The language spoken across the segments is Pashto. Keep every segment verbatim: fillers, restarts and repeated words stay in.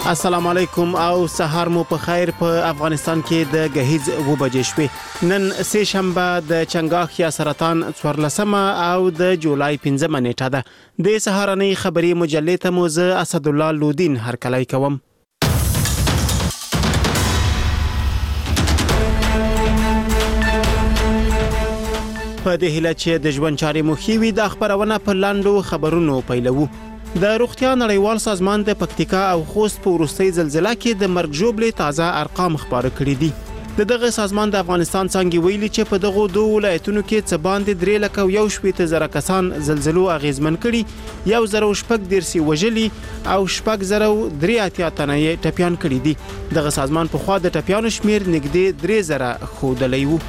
السلام علیکم او سهار مو په خیر. په افغانستان کې د غهیز و بجې شپې نن سه شنبه د چنګاخ یا سرطان څوارلسمه او د جولای پنځمه نیټه ده. د سهارنۍ خبري مجلې ته مو زه اسد الله لودین هرکلی کوم. په دې هیله چې د ژوند چارې مو ښې وي د خبرونه په لاندو خبرونو پیلوو. د روغتیا نړیوال سازمان د پکتیکا او خوست په وروستۍ زلزلہ کې د مرګ ژوبلې تازه ارقام خبره کړي دي. د دغه سازمان د افغانستان څنګه ویلي چې په دغه دوه ولایتونو کې څه باندې درې لکه یو شپېته زره کسان زلزلو اغیزمن کړي، یو زره شپږ دیرسي وژلي او شپږ زره درې اتیا تنه یې ټپیان کړي دي. دغه سازمان په خوا د ټپیانو شمیر نږدې درې زره ښودلی و.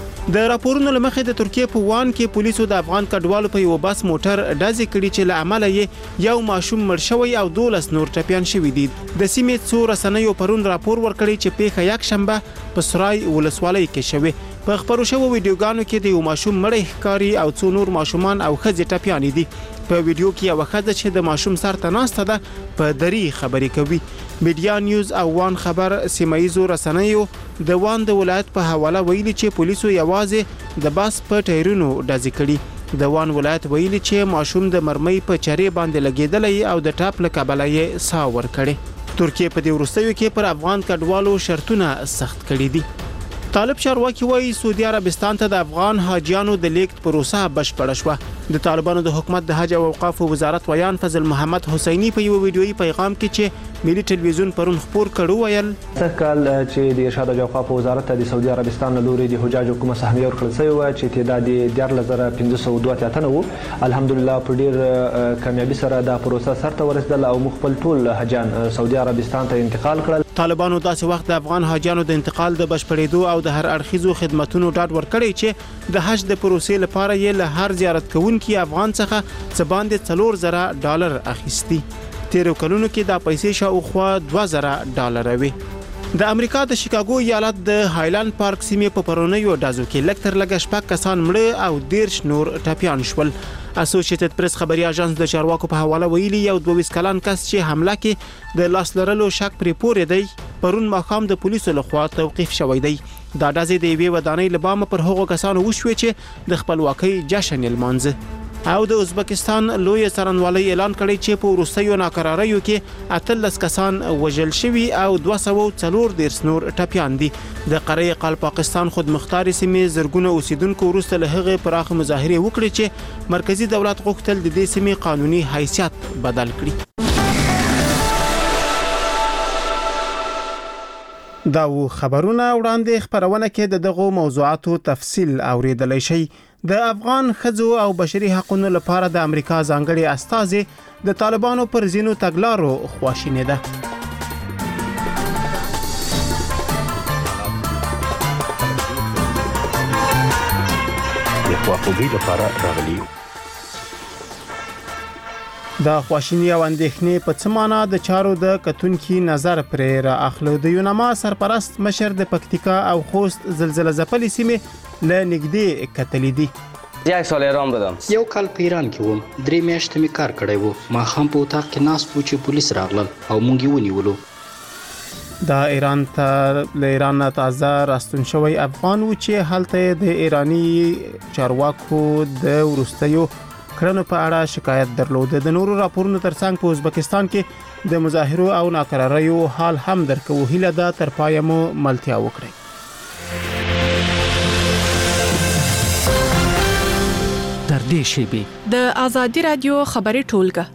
د راپورونو لمخې د ترکیه په وان کې پولیسو د افغان کډوالو په یو بس موټر ډزې کړي چې له امله یې یو ماشوم مړ شوی او دولس نور ټپیان شوي دي. د سیمې څو رسنیو پرون راپور ورکړی چې پیښه یک شنبه په سرای ولسوالۍ کې شوې. په خبرو شوو ویډیوګانو کې د یو ماشوم مړی ښکاري او څو نور ماشومان او ښځې ټپیانې دي. په ویډیو کې یو ښځه چې د ماشوم سر ته ناسته ده په دري خبرې کوي. میډیا نیوز او وان خبر سیمایزو رسنیو د وان د ولایت په حواله ویلي چې پولیسو یوازې د باس په ټایرونو ډزې کړي. د وان ولایت ویلي چې ماشوم د مرمۍ په چرې باندې لګیدلی او د ټاپ له کبله یې ساه ورکړې. ترکیه په دې وروستیو کې پر افغان کډوالو شرطونه سخت کړي دي. طالب چارواکي وایي سعودي عربستان ته د افغان حاجیانو د لیږد پروسه بشپړه شوه. د طالبانو د حکومت د حج او اوقاف وزارت ویان فضل محمد حسیني په یو ویډیويي پیغام کې چې ملي ټلویزیون پرون خبر کړو ویل کال چې د ارشاد او اوقاف وزارت د سعودي عربستان له لوري د حجاجو کومه سهمیه ورکړل شوې و چې تعداد یې دیارلس زره پنځه سوه دوه اتیا تنه و. الحمدلله په ډیر کامیابی سره دا پروسه سرته ورسېدله او موږ خپل ټول حجان سعودي عربستان ته انتقال کړل. طالبانو داسې وخت د افغان حاجیانو د انتقال د بشپړېدو او د هر اړخیزو خدماتونو ډاډ ورکړی چې د حج د پروسې لپاره یې له هر زیارت کوونکي افغان څخه څه باندې څلور زره ډالر اخیستي. تیرو کلونو کې دا پیسې شاوخوا دوه زره ډالر وي. د امریکا د شیکاګو ایالت د هایلند پارک سیمې په پرونیو ډزو کې لکتر لګ شپږ کسان مړه او دیرش نور ټپیان شول. اسوسییټډ پریس خبري اژانس د چارواکو په حواله ویلي یو دوه ویشت کلن کس چې حمله کې د لاس لرلو شک پرې پورې دی پرون ماښام د پولیسو لخوا توقیف شوی دی. دا ډزې د یوې ودانۍ له بامه پر هغو کسانو وشوې چې د خپلواکۍ جشن یې لمانځه. او د ازبکستان لوی څارنوالۍ اعلان کړی چې په وروستیو ناکراریو کې اتلس کسان وژل شوي او دوه سوه څلور دیرش نور ټپیان دي. د قاره قال پاکستان خودمختار سیمې زرګونه اوسیدونکو وروسته له هغې پراخه مظاهرې وکړي چې مرکزی دولت غوښتل د دې سیمې قانوني حیثیت بدل کړي. دا و خبرونه وړاندې خبرونه کې د دغو موضوعاتو تفصیل اوریدلی شي. د افغان ښځو او بشري حقوقو لپاره د امریکا ځانګړي استازي د طالبانو پر ځینو تګلارو خواشینی ده. د خواخوږۍ لپاره راغلي. د خواشینی او اندېښنې په څه معنا د چارو د کتونکي نظر پرې را اخلو. د یونما سرپرست مشر د پکتیکا او خوست زلزلہ ځپلې سیمې له نږدې کتلې دي. یک سال ایران بودم. یو کال په ایران کې وم. درې میاشتې مې کار کړی و. ما هم په اتاق کې ناست و چې پولیس راغلل او موږ یې ونیولو. دا ایران ته له ایران نه تازه راستون شوی افغان و چې هلته د ایرانی چارواکو د وروستیو کړنو په اړه شکایت درلود. د نورو راپورونو ترڅنګ په ازبکستان کې د مظاهرو او ناکراریو حال هم درکو. هیله ده تر پایه مو ملتیا وکړئ. در دې شیبې د آزادي رادیو خبري ټولګه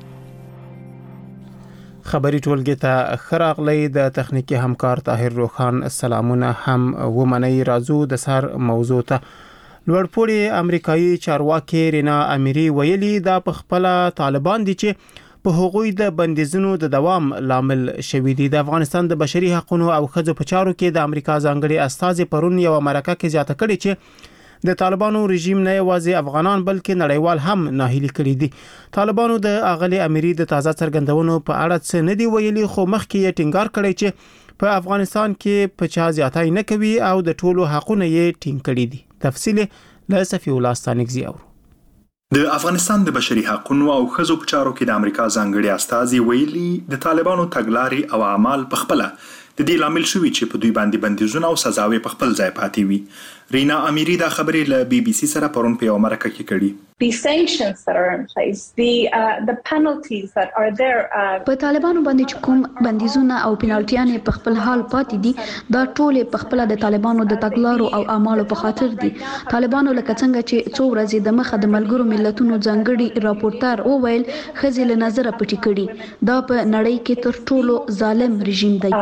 خبري ټولګه ته خراغلی د تخنیکی همکار طاهر روخان سلامونه هم ومني. رازو د سر موضوع ته لوړپوړي امریکایي چارواکي رینا امیری ویلي دا په خپل طالبان دي چې په هغوی د بندیزونو د دوام لامل شوي دي. د افغانستان د بشري حقوقو او ښځو په چارو کې د امریکا ځانګړي استازي پرون یو مرکه کې زیاته کړې چې د طالبانو رژیم نه یوازې افغانان بلکې نړیوال هم ناهیلي کړي دي. طالبانو د اغلی امیری د تازه څرګندونو په اړه څه نه دی ویلي، خو مخکې یې ټینګار کړی چې په افغانستان کې په چا زیاتای نه کوي او د ټولو حقوقونه یې ټینګ کړي دي. تفصیل له صفی الله ستانکزی اورو. د افغانستان د بشري حقوقو او ښځو په چارو کې د امریکا ځانګړي استازي ویلي د طالبانو تګلارې او اعمال په خپله د دې لامل شوي چې په دوی باندې بندیزونه او سزاوې په خپل ځای پاتې وي. رینا امیری دا خبرې له بي بي سي سره پرون په یوه مرکه کې کړي. The sanctions that are in place, the uh, the penalties that are there. په طالبانو باندې چې کوم بندیزونه او پینالټیانې په خپل حال پاتې دي دا ټول په خپل د طالبانو د تګلارو او اعمالو په خاطر دي. طالبانو لکه څنګه چې څو ورځې د مخه د ملګرو ملتونو ځانګړي راپورټر وویل ښځې له نظره پټې کړي. دا په نړۍ کې تر ټولو ظالم رژیم دی.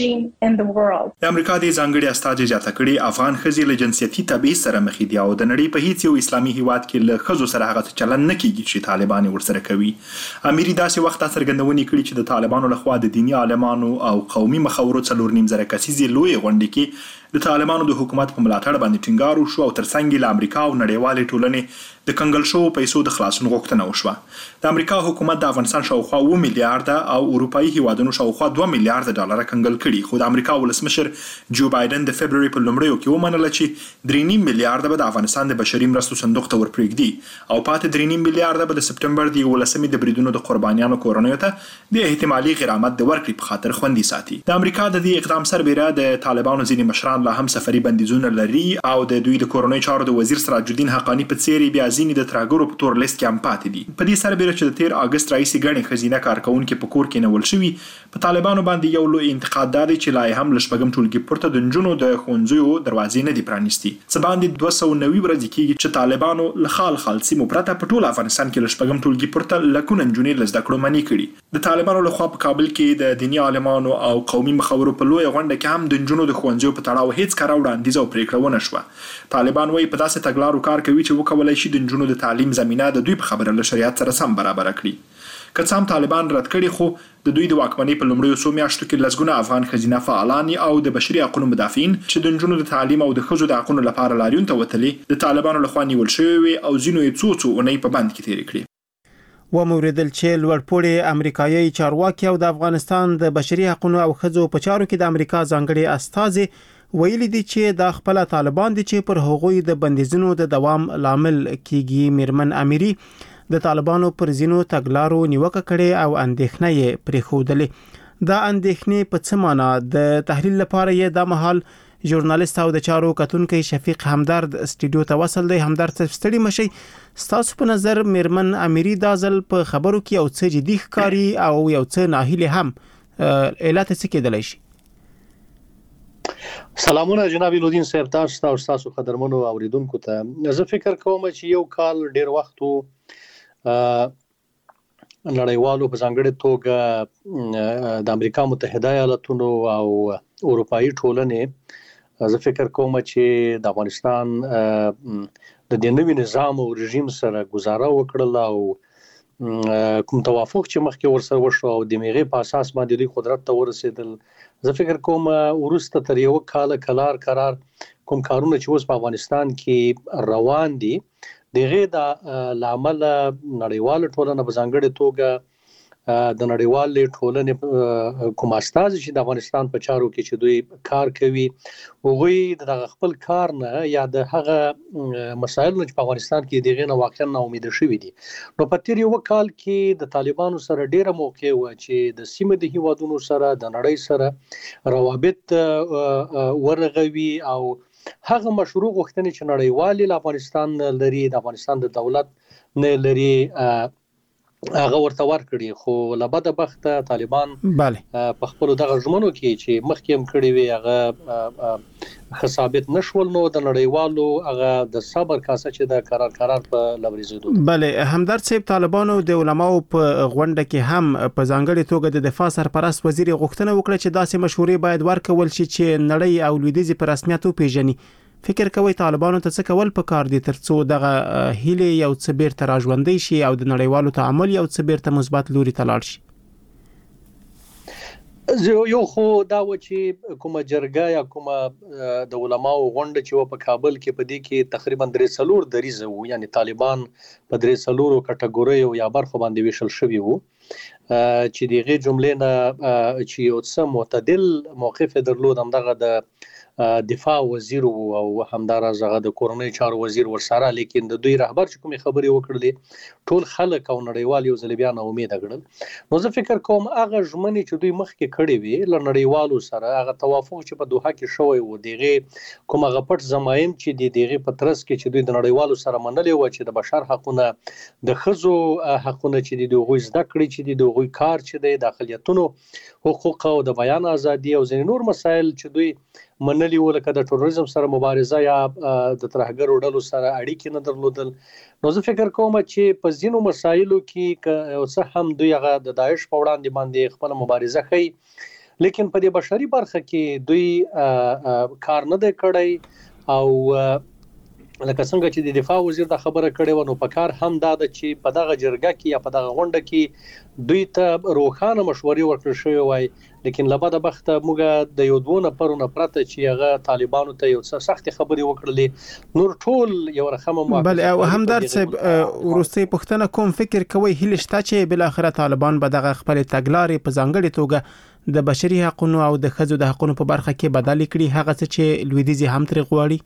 د امریکا د ځانګړي استازي زیاته کړي افغان ښځې له جنسیتي تبعیض سره مخ دي او د نړۍ په هیڅ یو اسلامي هیواد کې له ښځو سره هغه چلن نه کیږي چې طالبان ورسره کوي. امیری داسې وخت څرګندونې کړي چې د طالبانو لخوا د دینی عالمانو او قومي مخورو څلور نیم زره کسیزې لوی غونډې کې د طالبانو د حکومت په ملاتړ باندې ټینګار وشو او ترڅنګ له امریکا او نړیوالې ټولنې د کنګل شوو پیسو د خلاصون غوښتنه وشوه. د امریکا حکومت د افغانستان شاوخوا اوه میلیارډه او اروپایي هیوادونو شاوخوا دوه میلیارډه ډالر کنګل کړي، خو د امریکا ولسمشر جو بایدن د فبرवरी په لومړیو کې ومنله چې درې نیم میلیارډه به د افغانستان د بشري مرستو صندوق ته ورپرېږدي او پاتې درې نیم میلیارډه به د سپټمبر د یولسمې د بریدونو د قربانیانو کورنیو ته د احتمالي غرامت د ورکړې په خاطر خوندي ساتي. د امریکا د دې اقدام سربېره د طالبانو ځینې مشران لا هم سفري بندیزونه لري او د دوی د کورنیو چارو د وزیر سراج الدین حقانی په څېر بیا ځینې د ترهګرو په تور لیست کې هم پاتې دي. په دې سربېره چې د تیر اګست راهیسې ګڼې ښځینه کارکوونکې په کور کې نیول شوي، په طالبانو باندې یو لوی انتقاد دا دی چې لا هم له شپږم ټولګي پورته د نجونو د ښوونځیو دروازې نه دي پرانیستي. څه باندې دوه سوه نوي ورځې کېږي چې طالبانو له خال خال سیمو پرته په ټول افغانستان کې له شپږم ټولګي پورته لکونه نجونې له زده کړو منع کړي. د طالبانو لخوا په کابل کې د دیني عالمانو او قومي مخورو په لویه غونډه کې هم د نجونو د ښوونځیو په تړاو هیڅ کره وړاندیز او پرېکړه ونه شوه. طالبان وایي په داسې تګلارو کار کوي چې وکولای شي د نجونو د تعلیم زمینه د دوی په خبره له شریعت سره سم برابر کړي. که څه هم طالبان رد کړي، خو د دوی د واکمنۍ په لومړیو څو میاشتو کې لسګونه افغان ښځینه فعالان او د بشري حقوقو مدافعین چې د نجونو د تعلیم او د ښځو د حقوقو لپاره لاریون ته وتلي د طالبانو لخوا نیول شوي وي او ځینو یې څو څو اونۍ په بند کې تېرې کړي. وموریدل چې لوړپوړي امریکایي چارواکي او د افغانستان د بشري حقوقو او ښځو په چارو کې د امریکا ځانګړي استازي ویلي دي چې د خپل طالبان دي چې پر هغوی د بندیزونو د دوام لامل کیږي. میرمن امیری د طالبانو پر ځینو تګلارو نیوکه کړې او اندېښنه یې پرېښودلې. دا اندېښنې په څه معنا؟ د تحلیل لپاره یې دا مهال ژورنالیست او د چارو کتونکي شفیق همدرد سټوډیو ته وصل دی. همدرد ستړي مشي، ستاسو په نظر میرمن امیری دا ځل په خبرو کې یو څه جدي ښکاري او یو څه ناهیلي هم، علت څه کېدلی شي؟ سلامونه جناب لودین صاحب، تاسو او تاسو قدرمنو اوریدونکو ته. زه فکر کوم چې یو کال ډیر وخت وو نړیوالو په ځانګړې توګه د امریکا متحده ایالاتونو او اروپایي ټولنې زه فکر کوم چې د افغانستان د دې نوي نظام او رژیم سره گزاره وکړل او کوم توافق چې مخکې ورسره وشو او د میغې په اساس باندې دوی قدرت ته ورسېدل. زه فکر کوم وروسته تر یو کال کلار قرار کوم کارونه چې اوس په افغانستان کې روان دي دغه د لامل نړیواله ټولنه په ځانګړې توګه د نړیوالې ټولنې کوم استازي چې د افغانستان په چارو کې چې دوی کار کوي هغوی د خپل کار نه یا د هغه مسایلو چې په افغانستان کې دغه نه واقعا ناامیده شوي دي. نو په تیر یو کال کې د طالبانو سره ډیره موقع و چې د سیمه د هیوادونو سره د نړۍ سره روابط ورغوي او هغه مشروع غوښتنې چې نړیوالې له افغانستان لري د افغانستان د دولت نه لري هغه ورته ورکړي. خو له بده بخته طالبان په خپلو دغه ژمنو کې چې مخکې هم کړي وي هغه ښه ثابت نشول، نو د نړیوالو هغه د صبر کاسه چې د قرار قرار په لورېزېدو. بله همدرد صاحب، طالبانو د علماو په غونډه کې هم په ځانګړې توګه د دفاع سرپرست وزیر غوښتنه وکړه چې داسې مشورې باید ورکول شي چې نړۍ او لویدیځ په رسمیت وپېژني. فکر کوي طالبانو ته څه کول پکار دي ترڅو دغه هیله یو څه بیرته راژوندی شي او د نړیوالو تعامل یو څه بیرته مثبت لوري ته لاړ شي؟ یو خو دا و چې کومه جرګه یا کومه د علماو غونډه چې و په کابل کې په دې کې تقریبا درې څلور دریځه وو، یعنی طالبان په درې څلورو کټګوریو یا برخو باندې ویشل شوي وو چې دغه جملې نه چې یو څه معتدل موقف درلود همدغه د دفاع وزیر او همدارس هغه د کورنۍ چارو وزیر ورسره، لیکن د دوی رهبر چې کومې خبرې وکړلې ټول خلک او نړیوال یو ځل بیا نا امید کړل. نو زه فکر کوم هغه ژمنې چې دوی مخکې کړې وي ل نړیوالو سره، هغه توافق چې په دوحه کې شوی و، دغه کوم هغه پټ زمایم چې د دغه پترس کې چې دوی د نړیوالو سره منلې و چې د بشر حقونه، د ښځو حقونه چې د دوی زده کړې چې د دوی کار چې د داخلیتونو حقوق او د بیان ازادي او ځینې نور مسایل چې دوی منلي و، لکه د ټوریزم سره مبارزه یا د ترهګرو ډلو سره اړیکې نه درلودل. نو زه فکر کوم چې په ځینو مسایلو کې که څه هم دوی هغه د داعش په وړاندې باندې خپل مبارزه کوي، لیکن په دې بشري برخه کې دوی کار نه دی کړی. او لکه څنګه چې د دفاع وزیر دا خبره کړې و، نو په کار هم دا ده چې په دغه جرګه کې یا په دغه غونډه کې دوی ته روښانه مشورې ورکړل شوې وای، لیکن له بده بخته موږ د یو دوه نفرونو پرته چې هغه طالبانو ته یو څه سخت خبرې وکړلې، نور ټول یو رقم مو بل او همدار صاحب ورستي پښتنه کوم فکر کوي هله شته چې بل اخره طالبان به دغه خپل تګلارې په ځانګړي توګه د بشري حقوقو او د ښځو د حقوقو په برخه کې بدل کړي، هغه څه چې لویدیزي هم تر غواړي؟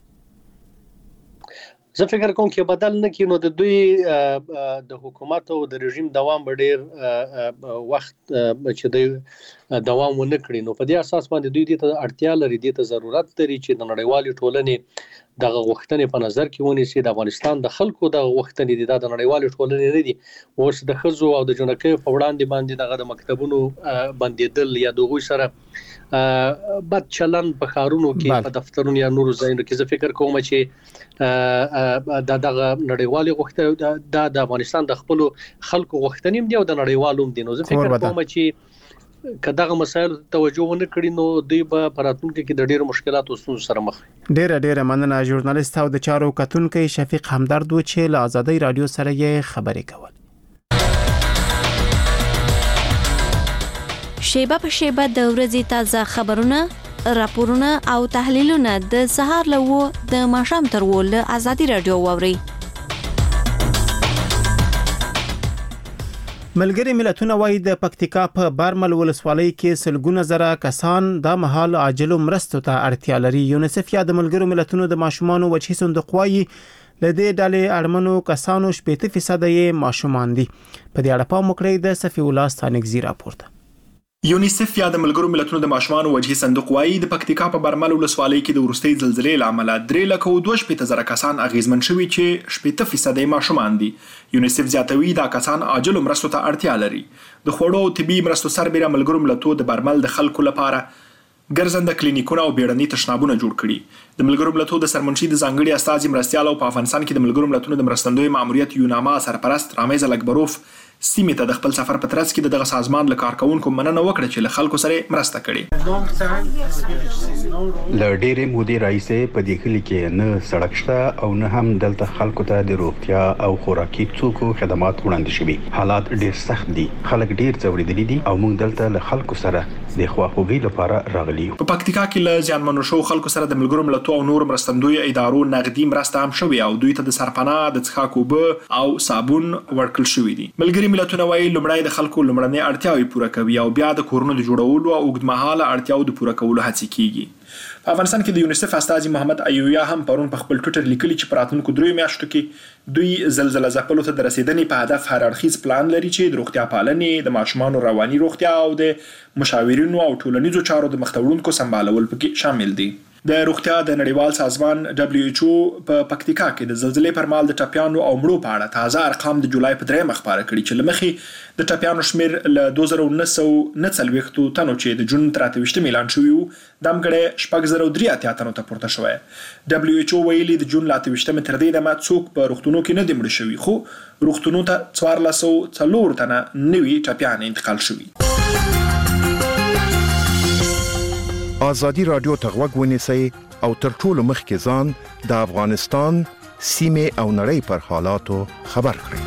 زه فکر کوم چې بدل نه کینو د دوی د حکومت او د رژیم دوام به ډیر وخت چې دوی دوام ونه کړي. نو په دې اساس باندې دوی ته اړتیا لري، د ضرورت لري چې د نړیوالې ټولنې دغه غوښتنې په نظر کې ونیسي. د افغانستان د خلکو د غوښتنې دي د نړیوالې ټولنې نه دي. اوس د ښځو او د جنکیو په وړاندې باندې دغه د مکتبونو بندیدل یا د غوي سره بد چلن په خارونو کې په دفترونو یا نورو ځایونو کې، زه فکر کوم چې دا دغه نړیوالې غوښتنې د افغانستان د خپل خلکو غوښتنې دي او د نړیوالو دي. نو زه فکر کوم چې که دغه مسایل توجه ونه کړي نو دوی به په راتلونکي کې د ډېرو مشکلاتو ستونزو سره مخ وي. ډېره ډېره مننه ژورنالیست او د چارو کتونکي شفیق همدرد و چې له آزادۍ رادیو سره یې خبرې کول. شیبه په شیبه د ورځې تازه خبرونه، راپورونه او تحلیلونه د سهار له و د ماښام تر و له آزادۍ رادیو واوري. ملګری ملتونه وايي د پکتیکا په برمل ولسوالۍ کې سلګونه زره کسان د مهال عاجلو مرستو ته اړتیا لري. یونیسف یا د ملګرو ملتونو د ماشومانو وجهي صندوق وايي لدې ډلې اړمنو کسانو شپږ فیصد یې ماشومان دي. په دې اړه پام وکړئ د صفی الله ستانکزی راپورته. یونیسف یا د ملګرو ملتونو د ماشومانو وجهي صندوق وايي د پکتیکا په برمل ولسوالۍ کې د ورستۍ زلزلې لامل درې لکه او دوه شپږ زره کسان اغیزمن شوي چې شپږ فیصد یې ماشومان دي. یونیسف زیاتوي دا کسان عاجل مرستو ته اړتیا لري. د خوړو او طبي مرستو سربېره ملګرو ملتونو د برمل د خلکو لپاره ګرځنده کلینیکونه او بیړني تشنابونه جوړ کړي. د ملګرو ملتونو د سرمنشي د ځانګړي استازي مرستيال او په افغانستان کې د ملګرو ملتونو د مرستندوی ماموریت یوناما سرپرست رامز الکبروف سیمه ته د خپل سفر په ترڅ کې دغه سازمان له کارکونکو مننه وکړه چې له خلکو سره مرسته کړي. له ډېرې مودې راهیسې په دې کلي کې نه سړک شته او نه هم دلته خلکو ته د روغتیا او خوراکي توکو خدمات وړاندې شوي. حالات ډېر سخت دي، خلک ډېر ځورېدلي دي او موږ دلته له خلکو سره د خواخوږۍ لپاره راغلي یو. په پکتیکا کې له ځانمنو شو خلکو سره د ملګرو ملتونو او نور مرستندوی ادارو نغدي مرسته هم شوې او دوی ته د سرپناه، د څښاک اوبه او صابون ورکړل شوې دي. ملګري ملتونه وايي لومړی د خلکو لومړنۍ اړتیاوې پوره کوي او بیا د کورونو د جوړولو او اوږدمهاله اړتیاو د پوره کولو هڅې کیږي. په افغانستان کې د یونیسف استازي محمد ایویا هم پرون په خپل ټویټر لیکلي چې پراتونکو دریو میاشتو کې دوی زلزلہ ځپلو ته د رسیدنې په هدف هر اړخیز پلان لري چې د روغتیا پالنې، د ماشومانو رواني روغتیا او د مشاورینو او ټولنیزو چارو د مختوړونکو سمبالول پکې شامل دي. د روغتیا د نړیوال سازمان دبليو ایچ او په پکتیکا کې د زلزلې پر مهال د ټپیانو او مړو په اړه تازه ارقام د جولای په درېمه خبره کړي چې لمخې د ټپیانو شمیر له دوه زره نهه سوه نه څلوېښت تنو چې د جون تر اته ویشتم اعلان شوی وو د امګړې شپږ زره درې اتیا تنو ته پورته شوی. دبليو ایچ او ویلي د جون له اته ویشتم تر دې دمه څوک په روغتونونو کې نه دي مړه شوي، خو روغتونونو ته څوارلس سوه څلور تنه نوي ټپیان انتقال شوي. آزادی رادیو ته غوږ ونیسئ او تر ټولو مخکې ځان د افغانستان سیمې او نړۍ پر حالاتو خبر کړئ.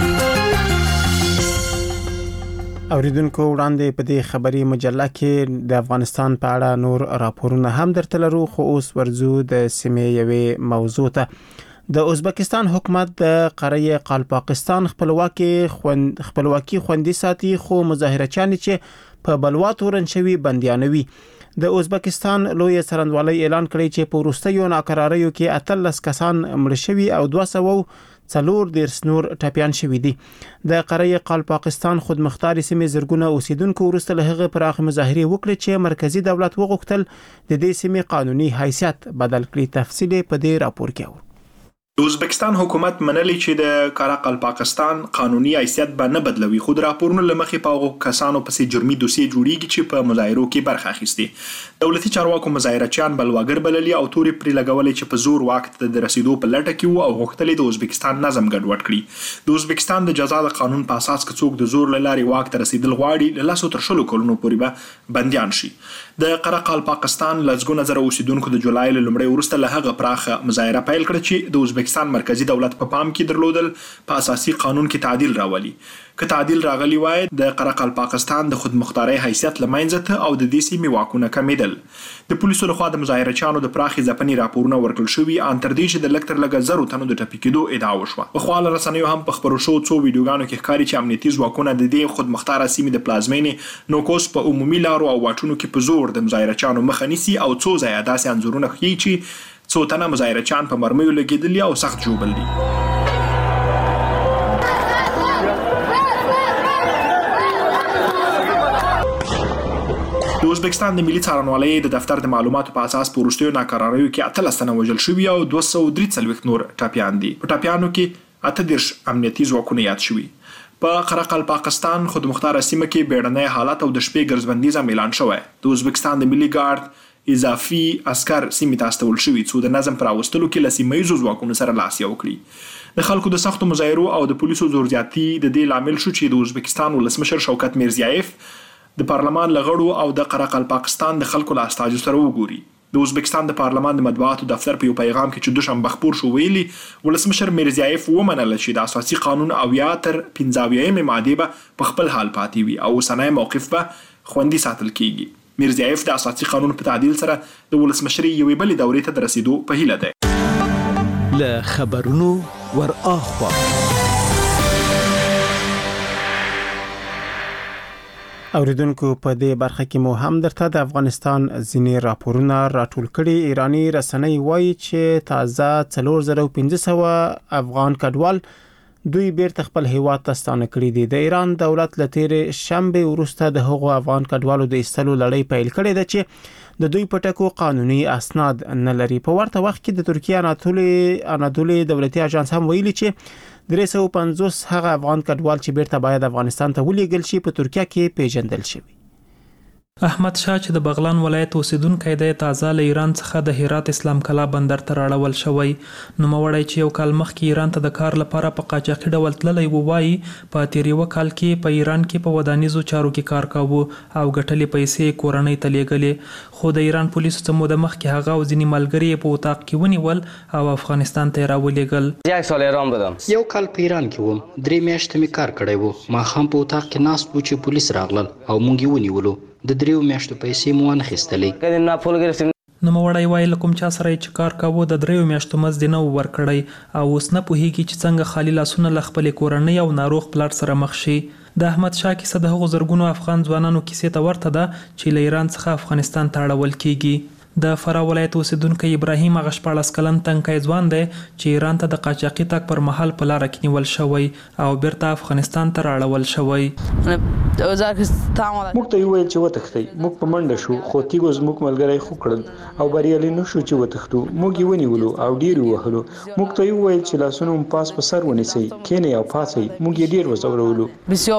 اوریدونکو وړاندې په دې خبري مجله کې د افغانستان په اړه نور راپورونه هم درته لرو، خو اوس ورځو د سیمې یوې موضوع ته. د ازبکستان حکومت د قاره قالپاکستان خپلواکي خوند خپلواکي خوندي ساتي، خو مظاهرچیان چې په بلوا تورن شوي بنديانوي. د ازبکستان لوی څرنګوالۍ اعلان کړی چې په وروستیو ناکراریو کې اتلس کسان مړ شوي او دوه سوه څلور دیرش نور ټپیان شوي دي. د قاره قال پاکستان خودمختار سیمې زرګونه اوسیدونکو وروسته له هغه پراخ مظاهرې وکړې چې مرکزی دولت وغوښتل د دې سیمې قانوني حیثیت بدل کړي. تفصیل په دې راپور کې و. د ازبکستان حکومت منلی چې د کاراقل پاکستان قانوني حیثیت به نه بدلوي، خو د راپورونو لمخې په هغو کسانو پسې جرمي دوسیې جوړیږي چې په مظاهرو کې برخه اخیستې. دولتي چارواکو مظاهرچیان بلواګر بللي او تورې پرې لګولې چې په زور واک ته د رسیدو په لټه کې وو او غوښتل د ازبکستان نظم ګډوډ کړي. د ازبکستان د جزا د قانون په اساس که څوک د زور له لارې واک ته رسیدل غواړي، له لسو تر شلو کلونو پورې به بندیان شي. د کاراقل پاکستان لسګونه زره اوسیدونکو د جولای له لومړۍ وروسته له هغه پراخه مظاهره پیل کړه چې د ازبکستان مرکزی دولت په پام کې درلودل په اساسي قانون کې تعدیل راولي. که تعدیل راغلی وای د کاراقل پاکستان د خودمختارۍ حیثیت لمنځه ته او د دې سیمې واکونه کمیدل. د پولیسو لخوا د مظاهرچیانو د پراخي ځپنې راپورونه ورکړل شوي، ان تر دې چې د لکټر لګ زرو تنو د ټپي کېدو ادعا وشوه. په خواله رسنیو هم په خبرو شو څو ویډیوګانو کې ښکاري چې امنیتي ځواکونه د دې خودمختاره سیمې د پلازمینې نوکوس په عمومي لارو او واټونو کې په زور د مظاهرچیانو مخه نیسي او څو ځایه داسې انځورونه ښیي چې څو تنه مظاهرچیان په مرمیو لګېدلي او سخت ژوبل دي. د ازبکستان د ملي څارنوالۍ د دفتر د معلوماتو په اساس په وروستیو ناکراریو کې اتلس تنه وژل شوي او دوه سوه درې څلوېښت نور ټپیان دي. په ټپیانو کې اته دېرش امنیتي ځواکونه یاد شوي. په کاراقل پاکستان خودمختاره سیمه کې بیړنی حالت او د شپې ګرځبندیز اعلان شوی. د ازبکستان د ملي ګارد اضافي عسكر سیمې ته استول شوي څو د نظم پر راوستلو کې له سیمه ییزو ځواکونو سره لاس یو کړي. د خلکو د سختو مظاهرو او د پولیسو زور زیاتي د دې لامل شو چې د ازبکستان ولسمشر شوکت میرزیایف د پارلمان لغړو او د کاراقل پاکستان د خلکو له استازو سره وګوري. د ازبکستان د پارلمان د مطبوعاتو دفتر په یو پیغام کې چې دوشنبه خپور شو ویلي ولسمشر میرزیایف ومنله چې د اساسي قانون اویا تر پنځه اویایمې ماده به په خپل حال پاتې وي او اوسنی موقف به خوندي ساتل کیږي. میرزیایف د اساسي قانون په تعدیل سره د ولسمشرۍ یوې بلې دورې ته د رسیدو په هیله دی. له خبرونو ور اخوا اوریدونکو په دې برخه کې مو هم درته د افغانستان ځینې راپورونه راټول کړي. ایرانی رسنۍ وایي چې تازه څلور زره او پنځه سوه افغان کډوال دوی بیرته خپل هیواد ته ستانه کړي دي. د ایران دولت له تیرې شنبه وروسته د هغو افغان کډوالو د ایستلو لړۍ پیل کړې ده چې د دوی په ټکو قانوني اسناد نه لري. په ورته وخت کې د ترکیه اناتولي اناتولي دولتي اژانس هم ویلي چې درې سوه پنځوس هغه افغان کډوال چې بیرته باید افغانستان ته ولېږل شي په ترکیه کې پیژندل شوي. احمد شاه چې د بغلان ولایت اوسیدونکی دی تازه له ایران څخه د هرات اسلام کلا بندر ته راړول شوی. نوموړی چې یو کال مخکې ایران ته د کار لپاره په قاچاقي ډول تللی و وایي په تیر یوه کال کې په ایران کې په ودانیزو چارو کې کار کاوه او ګټلې پیسې کورنۍ ته لیږلې. خو د ایران پولیسو څه موده مخکې هغه او ځینې ملګري یې په اطاق کې ونیول او افغانستان ته یې راولېږل. یک سال ایران بودم. یو کال په ایران کې وم. درې میاشتې مې کار کړی و. ماښام په اطاق کې ناست و چې پولیس راغلل او موږ یې ونیولو. د دریو میاشتو پیسې مو وانخیستلې. نوموړی وایي له کوم چا سره یې چې کار کاوه د دریو میاشتو مزد یې نه و ورکړی او اوس نه پوهېږي چې څنګه خالي لاسونه له خپلې کورنۍ او ناروغ پلار سره مخ شي. د احمد شاه کیسه د هغو زرګونو افغان ځوانانو کیسې ته ورته ده چې له ایران څخه افغانستان ته اړول کیږي. د فراه ولایت اوسیدونکی ابراهیم هغه شپاړس کلن تنکی ځوان دی چې ایران ته د قاچاقي تګ پر مهال په لاره کې نیول شوی او بیرته افغانستان ته راړول شوی. موږ ته یې وویل چې وتښتئ. موږ په منډه شو خو تیږو زموږ ملګری خوږ کړل او بریالي نه شو چې وتښتو. موږ یې ونیولو او ډېر یې وهلو. موږ ته یې وویل چې لاسونه مو پاس په سر ونیسئ، کښېنئ او پاڅئ. موږ یې ډېر وځورولو.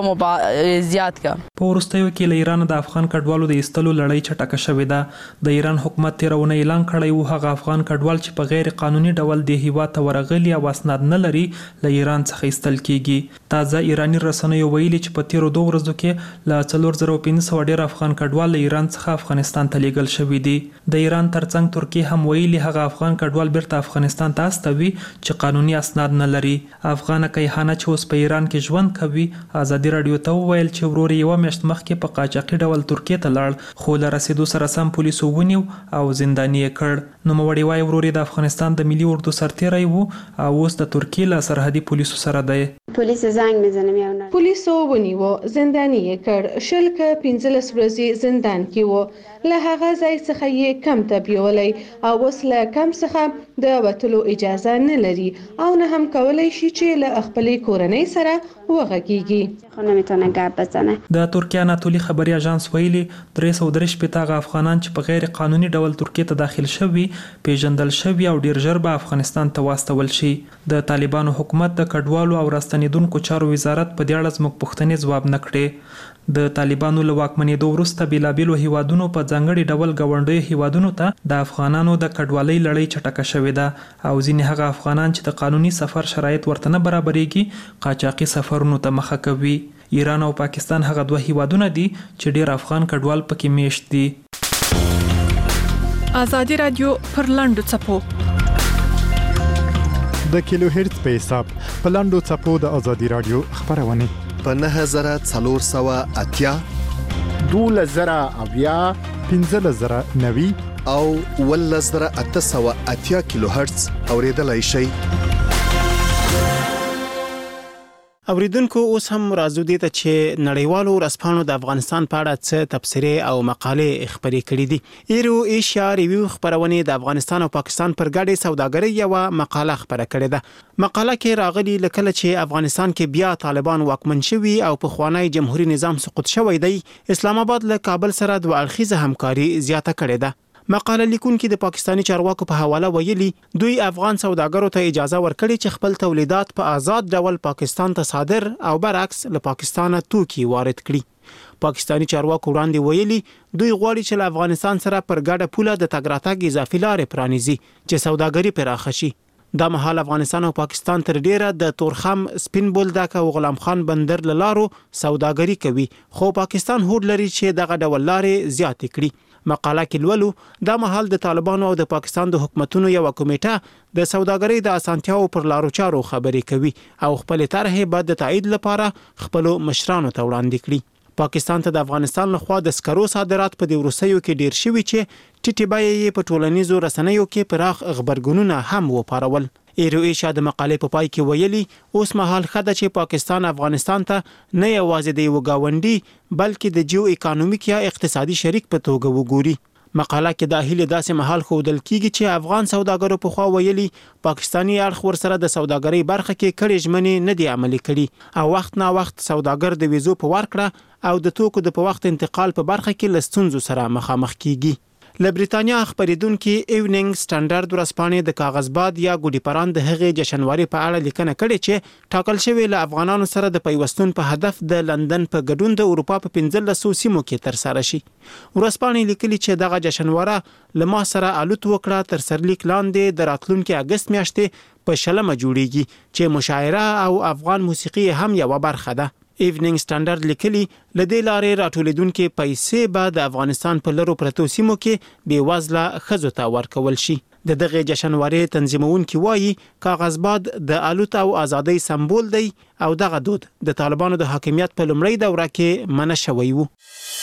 په وروستیو کې له ایران د افغان کډوالو د ایستلو لړۍ چټکه شوې ده. د ایران حکومت تېره اونۍ اعلان کړی و هغه افغان کډوال چې په غیر قانوني ډول دې هیواد ته ورغلي او اسناد نه لري له ایران څخه ایستل کیږي. تازه ایرانی رسنیو ویلي چې په تیرو دوه ورځو کې له څلور زره او پنځه سوه ډېر افغان کډوال له ایران څخه افغانستان ته لیږل شوي دي. د ایران ترڅنګ ترکیه هم ویلي هغه افغان کډوال بیرته افغانستان ته استوي چې قانوني اسناد نه لري. افغانه کیهانه چې اوس په ایران کې ژوند کوي ازادي راډیو ته وویل چې ورور یې یوه میاشت مخکې په قاچاقي ډول ترکیې ته لاړ خو له رسېدو سره سم پولیسو ونیو او زنداني یې کړ. نوموړی وایي ورور د افغانستان د ملي اردو سرتیری وو او اوس د ترکیې له سرحدي پولیسو سره دی. پولیس زنګ میزنم یو نه پولیسو ونیو زنداني یې کړ شل ک پنځلس ورځې زندان کې وو له هغه ځای څخه یې کم ته بیولای او اوس له کم څخه د وتلو اجازه نه لري او نه هم کولای شي چې له خپلې کورنۍ سره وغږیږي. خو نمیتونه گپ بزنه. د ترکیه اناتولي خبري اژانس ویلي درې سوه درې شپېته افغانان چې په غیر قانوني ډول ترکیې ته داخل شوي پیژندل شوي او ډیر ژر به افغانستان ته واستول شي. د طالبانو حکومت د کډوالو او راستنیدونکو چارو وزارت په دې اړه زموږ پوښتنې ځواب نه کړې. د طالبانو له واکمنېدو وروسته بیلابیلو هیوادونو په ځانګړي ډول ګاونډیو هیوادونو ته د افغانانو د کډوالۍ لړۍ چټکه شوې ده او ځینې هغه افغانان چې د قانوني سفر شرایط ورته نه برابرېږي قاچاقي سفرونو ته مخه کوي. ایران او پاکستان هغه دوه هیوادونه دي چې ډیر افغان کډوال پکې میشت دي. ازادي رادیو پر لاندو چپو د کیلو هرتز په حساب په لاندو چپو د ازادي رادیو خبرونه په نه زره څلور سوه اتیا دوله زره اویا پنځله زره نوي او اوله زره اته سوه اتیا کیلو هرتز اوریدلای شئ. اوریدونکو اوس هم راځو دي ته چې نړیوالو ورځپاڼو د افغانستان په اړه څه تبصرې او مقالې خبرې کړې دي. ایرو ایشیا ریویو خبرونه د افغانستان او پاکستان پر ګډې سوداګرۍ یو مقاله خبره کړې ده. مقاله کې راغلي لکه چې افغانستان کې بیا طالبان واکمن شوي او په خوانی جمهوریت نظام سقوط شوی دی اسلام آباد له کابل سره د اړخیزه همکاري زیاته کړې ده. مقاله لیکونکو د پاکستانی چارواکو په حواله ویلي دوی افغان سوداګرو ته اجازه ورکړي چې خپل تولیدات په آزاد ډول پاکستان ته صادر او برعکس له پاکستانه توکي وارد کړي. پاکستانی چارواکو وړاندې ویلي دوی غواړي چې له افغانستان سره پر ګډه پوله د تګ راتګ اضافي لارې پرانیزي چې سوداګري پراخه شي. دا مهال افغانستان او پاکستان تر ډیره د تورخم سپین بولدک او غلام خان بندر لارو سوداګري کوي خو پاکستان هوډ لري چې دغه ډول لارې زیاتې کړي. مقاله کې لولو دا مهال د طالبانو او د پاکستان د حکومتونو یو کمیټه د سوداګرۍ د اسانتیاو پر لارو چارو خبرې کوي او خپل طرحه بعد د تایید لپاره خپل مشرانو ته وړاندې کړي. پاکستان ته د افغانستان لخوا د سکرو صادرات په د ورسېو کې ډیر شوي چې ټیټي بیې په ټولنیزو رسنیو کې پراخ خبرګونونه هم وپارول. ایرو ایشیا د مقالې په پای کې ویلي اوس مهال خده چې پاکستان افغانستان ته نه یوازې د یو گاونډي بلکې د جیو اکانومیک یا اقتصادي شریک په توګه وګوري. مقاله کې د هیله داسې مهال خودل کیږي چې افغان سوداګرو په خوا ویلي پاکستانی اړخ ورسره د سوداګرۍ برخه کې کړي ژمنې نه دی عملي کړي او وخت نا وخت سوداګر د ویزو په ورکړه او د توکو د په وخت انتقال په برخه کې لستونزو سره مخامخ کیږي. له بریتانیا خبرېدونکو ایوننګ سټانډرډ ورځپاڼې د کاغذباد یا ګوډی پران د هغې جشنواري په اړه لیکنه کړې چې ټاکل شوی له افغانانو سره د پیوستون په هدف د لندن په ګډون د اروپا په پنځلس سیمو کې تر سره شي. ورځپاڼې لیکلي چې دغه جشنواره له ما سره الوت وکړه تر سرلیک لاندې د راتلونکي اگست میاشتې په شلمه جوړیږي چې مشاعره او افغان موسیقي هم یو برخه ده. ایوننګ سټانډرډ لیکلي لدې لارې راټولیدونکو پیسې به د افغانستان په لرو پرتو سیمو کې بې وزله ښځو ته ورکول شي. د دغه جشنواري تنظیمونکو وایي کاغذباد د الوت او ازادۍ سمبول دی او دغه دود د طالبانو د حاکمیت په لومړۍ دوره کې منع شوی وو.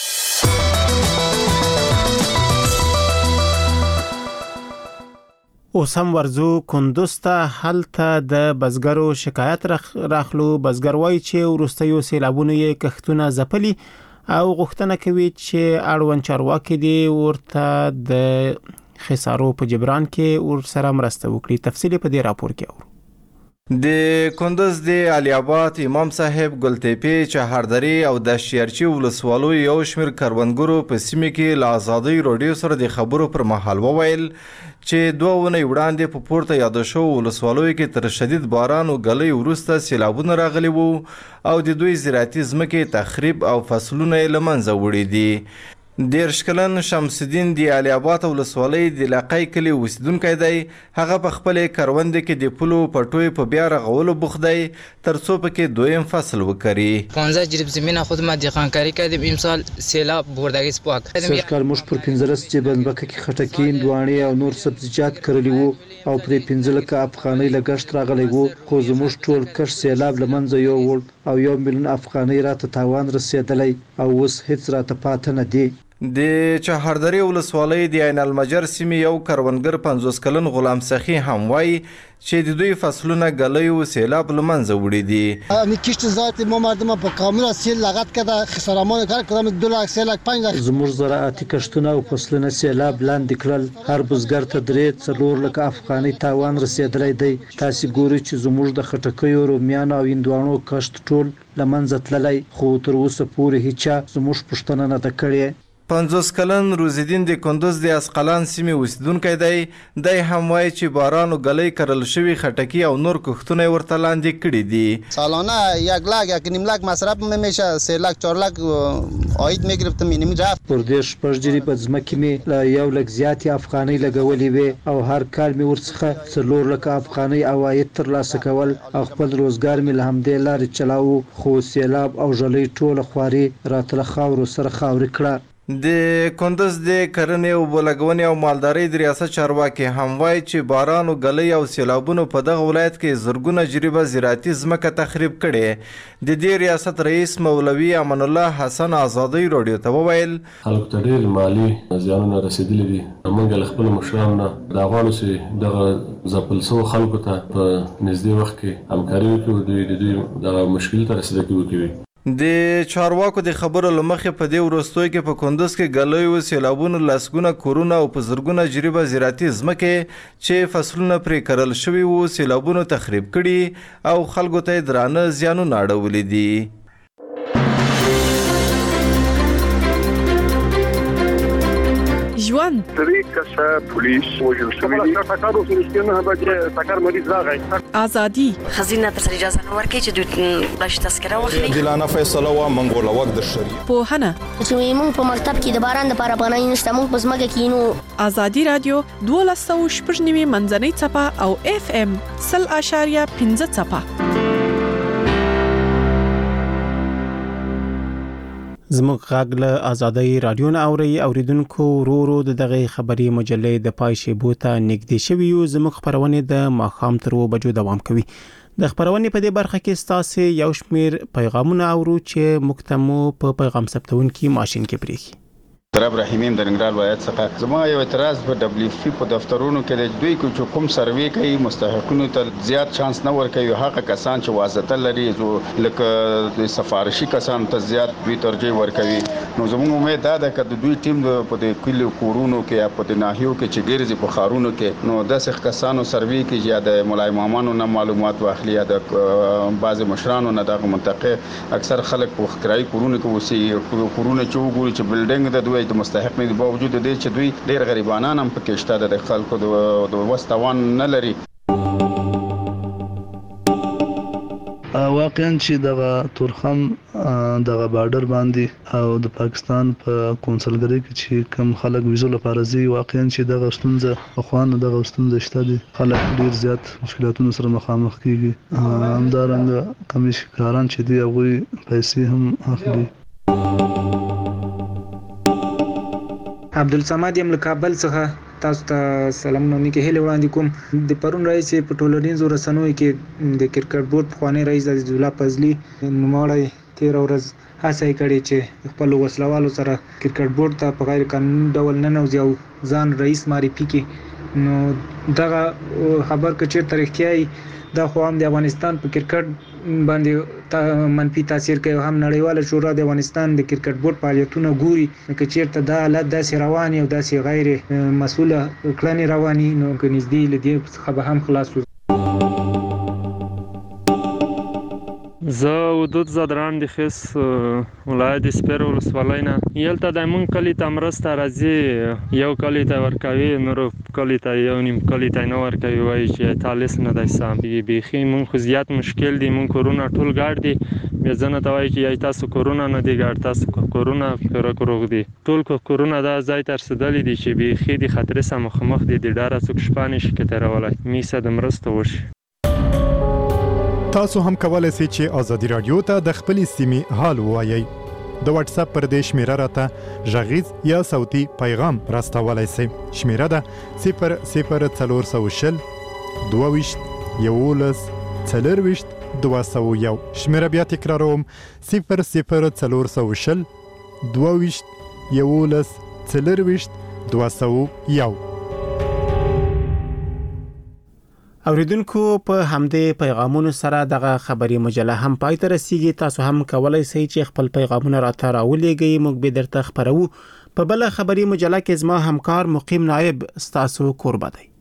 اوس هم ورزو کندوز ته هلته د بزګرو شکایت راخلو. بزګر وایي چې وروستیو سیلابونو یې کښتونه ځپلي او غوښتنه کوي چې اړوند چارواکي دي ورته د خسارو په جبران کې ور سره مرسته وکړي. تفصیل په دې راپور کې اورو. د کندوز د علي آباد امام صاحب ګلتپی چهاردری او د شیرچی ولسوالو یو شمیر کروندګرو په سیمه کې له ازادۍ راډیو سره د خبرو پر مهال وویل چې دوه ونې وړاندې په پورته یاد شو ولسوالو کې تر شدید باران او غلې وروسته سیلابونه راغلي وو او د دوی زراعتي ځمکې تخریب او فصلونه یې له منځه وړي دي. دېرش کلن شمس الدین د علي آباد ولسوالۍ د علاقې کلي اوسیدونکی دی. هغه په خپلې کروندې کې د پلو پټوی په بیا رغولو بوخت دی ترڅو پکې دویم فصل وکړي. پانزده جریب زمینه خود ما دهقانکاری کردیم امسال سیلاب بردگی سپاک. سرکال موږ پر پنځلس جبلبکه کې خټکي دوانې او نور سبزیجات کرلی وو او پرې پنځه لکه افغانۍ لګښت راغلی وو خو زموږ ټول کښت سیلاب له منځه یووړ او یو میلیون افغانۍ راته تاوان رسېدلی او اوس هیڅ راته پاته نه دی. د چهاردری ولسوالۍ د عین المجر سیمې یو کروندګر پنځوس کلن غلام سخی هم وایي چې د دوی فصلونه ګلۍ او سیلاب له منځه وړي دي. امی کشت ذات ما مردم په کامل سیل لغت کده خسارمان کار کدام دو لاک سه لاک پنځه لاک زموږ زراعتي کښتونه او فصلونه سیلاب لاندې کړل. هر بزګر ته درې څلور لک افغاني تاوان رسیدلی دی. تاسو ګورئ چې زموږ د خټکیو رومیانو او هندوانو کښت ټول له منځه تللی، خو تر اوسه پورې هیڅ زموږ پوښتنه نه ده کړې. پنځوس کلن روزیدین د کندوز د اسقلان سیمې اوسیدونکی دی. دی هم وایي چې باران او ګلۍ کرل شوي خټکي او نور کښتونه ورته لاندې کړي دي. سالانه یک لاک یک نیم لاک مصرف میشه، سه لاک چهار لاک عاید میگرفتم مینیم رفت. پر دې شپږ جري په ځمکې مې له یو لک زیاتې افغانۍ لګولې وې او هر کال مې ورڅخه څلور لکه افغانۍ عواید ترلاسه کول او خپل روزګار مې له همدې لارې چلاوه، خو سیلاب او ژلۍ ټوله خواري راته له خاورو سره خاورې کړه. د کندوز د کرنې او بولګونې او مالدارۍ د ریاست چارواکي هم وایي چې باران او ګلۍ او سیلابونو په دغه ولایت کې زرګونه جریبه زراعتي ځمکه تخریب کړې. د دې ریاست رئیس مولوي امان الله حسن آزادۍ راډیو ته وویل خلکو ته ډېر مالي زیانونه رسېدلي دي. موږ له خپلو مشرانو نه دا غواړو چې دغه ځپل شوو خلکو ته په نږدې وخت کې همکاري وکړو، دوی د دوی دغه مشکل ته رسېدګي وکړي. د چارواکو د خبرو له مخې په دې وروستیو کې په کندوز کې ګلۍ او سیلابونو لسګونه کورونه او په زرګونه جریبه زراعتي ځمکې چې فصلونه پرې کرل شوي وو سیلابونو تخریب کړي او خلکو ته یې درانه زیانونه اړولي دي. ژوند درې کسه پولیس وژل شوي دي. ټکر اوس نه بچي ټکر مریض راغی. ازادي خزینه ته اجازه نه ورکړي چې دوی بلش تذکره واخلي. دلانه فیصله وا منګول وخت د شریعت پوهنه چې موږ په مکتب کې د باران د پاره پناه نشته، موږ په ځمکه کې نو. ازادي رادیو دوه سوه شپږ نوي منځنۍ څپه او اف ام سل اشاریه پنځه څپه. زموږ غږ له ازادۍ رادیو نه اوري. اوریدونکو ورو ورو د دغه خبري مجلې د پای شیبو ته نږدې شوي یو. زموږ خبرونه د ماښام تر اوو بجو دوام کوي. د خبرونه په دې برخه کې ستاسو یو شمیر پیغامونه اورو چې مکتمو په پیغام ثبتونکو ماشين کې پریږي. طرف رحیمین د ننګرهار ولایت څخه زما یو اعتراض په دبليو اف په دفترونو کې د دوی کوم سروې کوي مستحقونو ته زیات چانس نه ورکوي. هغه کسان چې واسطه لري لکه د سفارشي کسان ته زیات دوی ترجیح ورکوي. نو زموږ امید دا ده چې د دوی ټیم په د کلیو کورونو کې یا په د ناحیو کې چې ګرځي په خارونو کې نو داسې کسانو سروې کې یا د مولای امامانو نه معلومات واخلي یا د بعض مشرانو نه دغه منطقه اکثر خلک په کرایي کورونو کې وسی کورونه چې وګوري چې بلډینګ د دوی د مستحق نه باوجود د دې چې دوی ډېر غریبانان هم پکې شته د خلکو د وستوان نه لري. واقعا چې دغه تورخم دغه بارډر باندې او د پاکستان په کونسلګری کې چې کم خلک ویزو لپاره ځي، واقعا چې دغه ستونزه په خوانه دغه ستونزه شته دي. خلک ډیر زیات مشکلاتونو سره مخامخ کیږي. همدارنګه کمیشنران چې دی هغه پیسې هم اخلي. عبدالصمد یم له کابل څخه تاسو ته سلامونه نیکه هیله وړاندې کوم. د پرون رئیس په ټولنیزو رسنیو کې د کرکټ بورډ پخوانی رئیس عزیز الله فضلي نوموړی تیر ورځ هڅه کړې چې خپل وسلوالو سره کرکټ بورډ ته په غیر قانوني ډول ننوځي او ځان رئیس معرفي کړي. نو دغه خبر که چیرته رښتیا دا خو هم د افغانستان په کرکټ باندې منفي تاثیر کوي. هم نړیواله شورا د افغانستان د کرکټ بورډ فعالیتونه ګوري، که چیرته دا حالت داسې رواني او داسې غیر مسؤله کړنې رواني نو که نږدې له دې څخه به هم خلاص شو. زه ودود زدران د خیس ولایت سپیر ولسوالۍ نه. یلته د مونږ کلي ته مرسته راځي، یو کلي ته ورکوي، نورو کلي ته یو نیم کلي ته نه ورکوي، وایي چې تالیس نه دی سم. بیخي مونږ خو زیات مشکل دی، مونږ کورونه ټول ګاډ دي. بیا ځنه ته وایي چې یا تاسو کورونه نه دی ګاډ، تاسو کورونه پوره روغ دي. ټول کورونه دا ځای ته رسېدلي دي چې بیخي د خطرې سره مخامخ دي. د ډاره څوک شپه نه شي تېرولی. میسه د مرسته وشي. تاسو هم کولای شئ چې ازادي رادیو ته د خپلې سیمې حال ووایئ. د واتس اپ پر دې شمیره راته غږیز یا صوتي پیغام راستولای شئ. شمیره ده صفر صفر څلور سوه شل دوه ویشت یولس څلور ویشت دوه سوه یو. شمیره بیا تکراروم صفر صفر څلور سوه شل دوه ویشت یولس څلرویشت دوه سوه یو. اوریدونکو په همدې پیغامونو سره دغه خبري مجله هم پای ته رسیږي. تاسو هم کولای شئ چې خپل پیغامونه راته راولېږئ، موږ به درته خبرو. په بل خبري مجله کې زما همکار مقیم نائب ستاسو قربا دی.